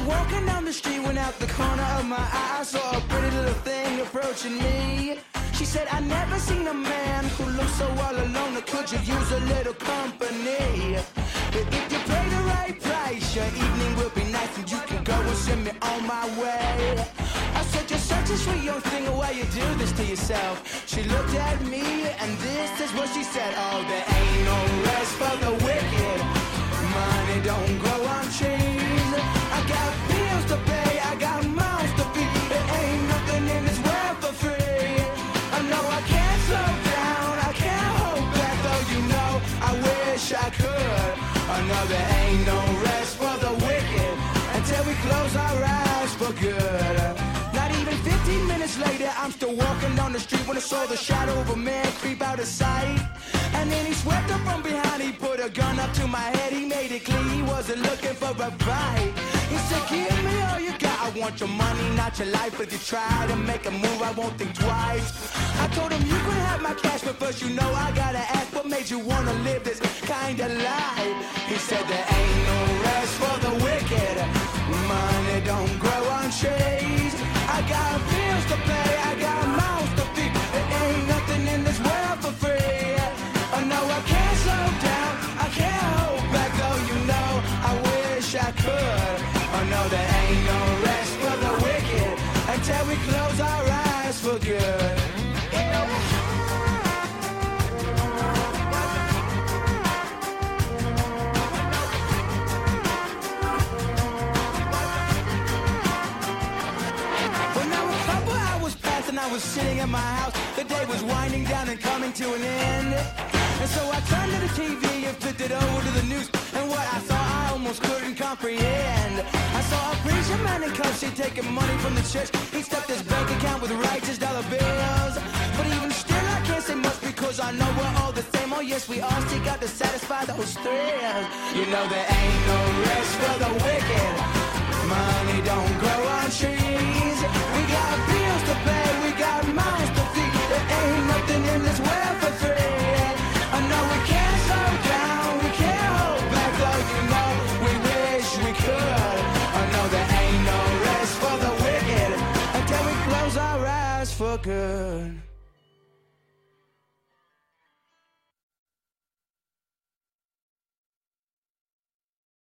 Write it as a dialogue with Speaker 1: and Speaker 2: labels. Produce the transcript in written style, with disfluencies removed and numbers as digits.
Speaker 1: walking down the street when out the corner of my eye I saw a pretty little thing approaching me. She said, I never seen a man who looks so all alone. Could you use a little company? If you pay the right price, your evening will be nice and you can go and send me on my way. I said, you're such a sweet young thing, why you do this to yourself? She looked at me and this is what she said. Oh, there ain't no rest for the wicked. Money don't grow on trees. I got bills to pay, I got mouths to feed. There ain't nothing in this world for free. I know I can't slow down, I can't hold back, though you know I wish I could. I know there ain't no rest for the wicked until we close our eyes for good. Not even 15 minutes later, I'm still walking down the street when I saw the shadow of a man creep out of sight. And then he swept up from behind, he put a gun up to my head, he made it clear he wasn't looking for a fight. He said, give me all you got, I want your money, not your life. If you try to make a move, I won't think twice. I told him, you can have my cash, but first you know I gotta ask, what made you wanna live this kind of life? He said, there ain't no rest for the wicked. Money don't grow on trees. I got bills to pay, I got mouths to feed. There ain't nothing in this world for free. Oh no, I can't slow down, I can't hold back, though you know I wish I could. Oh no, there ain't no rest for the wicked until we close our eyes for good. I was sitting at my house, the day was winding down and coming to an end. And so I turned to the TV and flipped it over to the news, and what I saw I almost couldn't comprehend. I saw a preacher man in cuffs, he'd taking money from the church. He stuffed his bank account with righteous dollar bills. But even still I can't say much because I know we're all the same. Oh yes, we all seek out to satisfy those thrills. You know there ain't no rest for the wicked. Money don't grow on trees. We got bills to pay, we got mouths to feed. There ain't nothing in this world for free. I know we can't slow down, we can't hold back, though you know we wish we could. I know there ain't no rest for the wicked until we close our eyes for good.